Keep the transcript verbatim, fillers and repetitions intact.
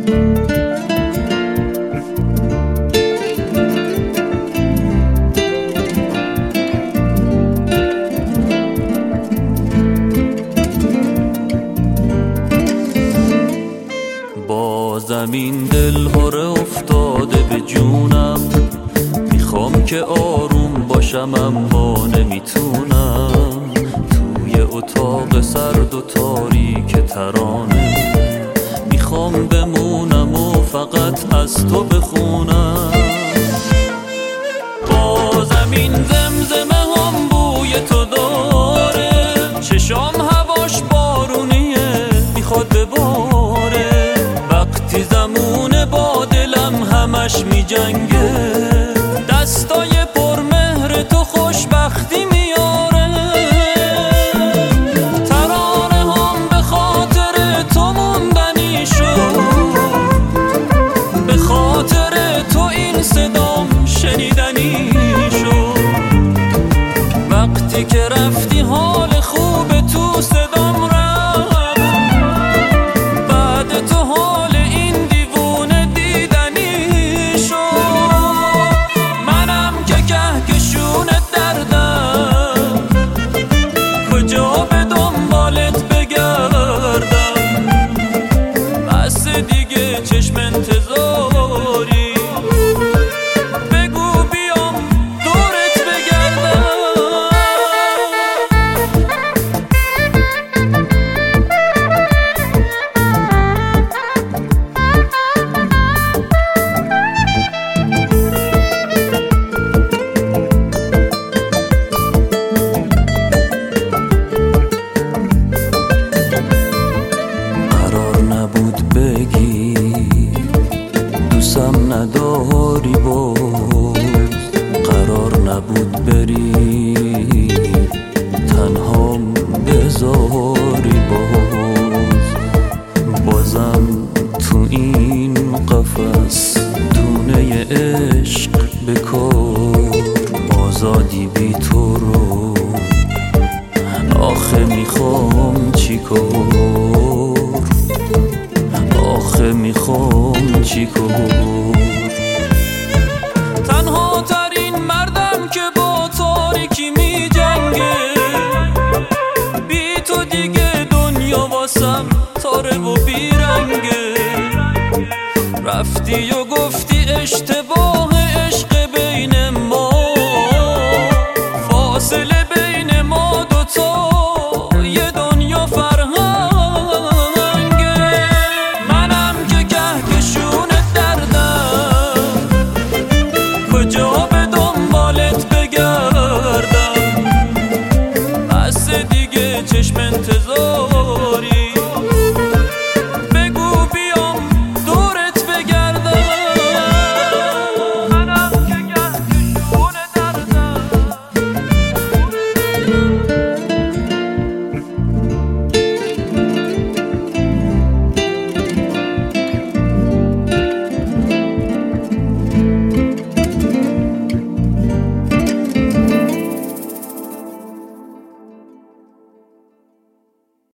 زمین دل هره افتاده به جونم، میخوام که آروم باشم اما نمیتونم. توی اتاق سرد و تاریک ترانه میخوام بمونم و فقط از تو بخونم. با زمین زمزمه هم بوی تو داره، چشام هواش بارونیه میخواد بباره. وقتی زمونه با دلم همش می جنگه، دستای پرمهر تو خوشبختی میاره. ترانه هم به خاطر تو موندنی شد، به خاطر تو این صدام شنیدنی شد. وقتی که رفتی حال خوب تو صدام رفت، بعد تو حال این دیوونه دیدنی شد. منم که کهکشونت دردم، کجا به دنبالت بگردم؟ بس دیگه چشم انتظاری، بگو بیام دورت بگردم. دوستم نداری باز، قرار نبود بری تنها بذاری باز. بازم تو این قفس دونه عشق بکار، آزادی بی تو رو آخه میخوام چیکار؟ آخه میخوام چیکار؟ تنها ترین مردم که با تاریکی می جنگه، بی تو دیگه دنیا واسم تاره و بیرنگه. رفتی و گفتی اشتباه عشق بین ما، فاصله بین ما دوتا یه دنیا فرهنگه. منم که کهکشونت دردم، کجا به دنبالت بگردم؟ بس دیگه چشم انتظار